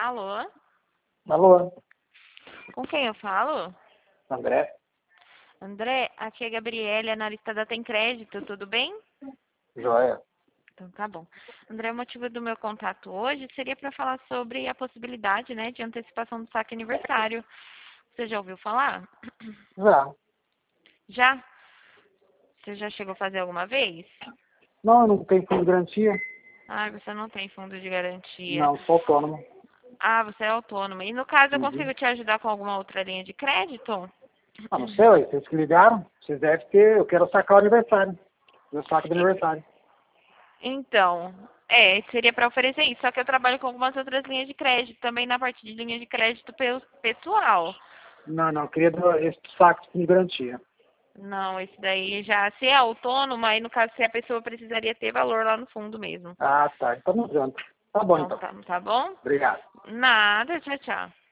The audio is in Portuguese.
Alô? Alô, Com quem eu falo? André? André, aqui é a Gabriele, analista da Tem Crédito, tudo bem? Joia. Então tá bom. André, o motivo do meu contato hoje seria para falar sobre a possibilidade, né, de antecipação do saque aniversário. Você já ouviu falar? Já. Já? Você já chegou a fazer alguma vez? Não, eu não tenho fundo de garantia. Ah, você não tem fundo de garantia. Não, sou autônomo. Ah, você é autônomo. E no caso, eu Uhum. consigo te ajudar com alguma outra linha de crédito? Ah, não sei, ué, vocês que ligaram, vocês devem ter, eu quero sacar o aniversário. Meu saco do aniversário. Então, seria para oferecer isso, só que eu trabalho com algumas outras linhas de crédito, também na parte de linha de crédito pessoal. Não, eu queria esse saco de fundo de garantia. Não, esse daí já, se é autônomo, aí no caso, se a pessoa precisaria ter valor lá no fundo mesmo. Ah, tá. Então não adianta. Tá bom, Então, então. tá bom? Obrigado. Nada, tchau, tchau.